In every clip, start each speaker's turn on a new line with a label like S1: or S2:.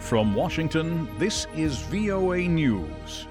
S1: From Washington, this is VOA News.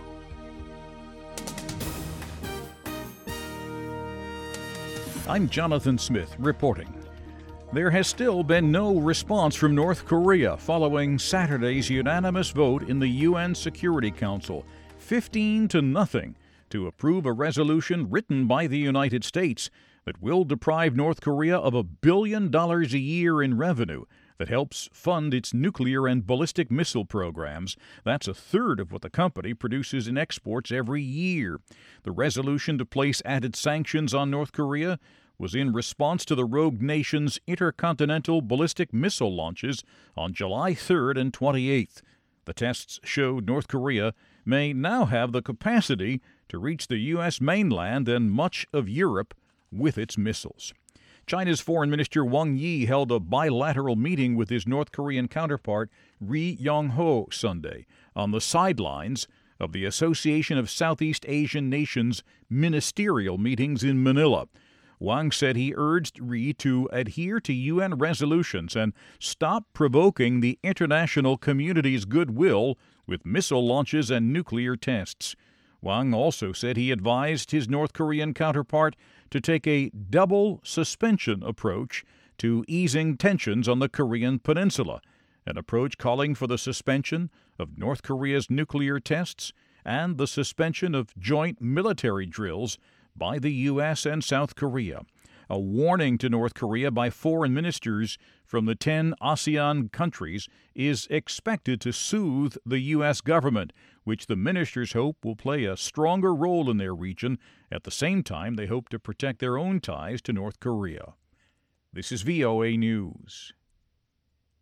S1: I'm Jonathan Smith reporting. There has still been no response from North Korea following Saturday's unanimous vote in the UN Security Council, 15-0, to approve a resolution written by the United States that will deprive North Korea of $1 billion a year in revenue that helps fund its nuclear and ballistic missile programs. That's a third of what the company produces in exports every year. The resolution to place added sanctions on North Korea was in response to the rogue nation's intercontinental ballistic missile launches on July 3rd and 28th. The tests showed North Korea may now have the capacity to reach the U.S. mainland and much of Europe with its missiles. China's Foreign Minister Wang Yi held a bilateral meeting with his North Korean counterpart Ri Yong-ho Sunday on the sidelines of the Association of Southeast Asian Nations ministerial meetings in Manila. Wang said he urged Ri to adhere to UN resolutions and stop provoking the international community's goodwill with missile launches and nuclear tests. Wang also said he advised his North Korean counterpart to take a double suspension approach to easing tensions on the Korean peninsula, an approach calling for the suspension of North Korea's nuclear tests and the suspension of joint military drills by the U.S. and South Korea. A warning to North Korea by foreign ministers from the 10 ASEAN countries is expected to soothe the U.S. government, which the ministers hope will play a stronger role in their region. At the same time, they hope to protect their own ties to North Korea. This is VOA News.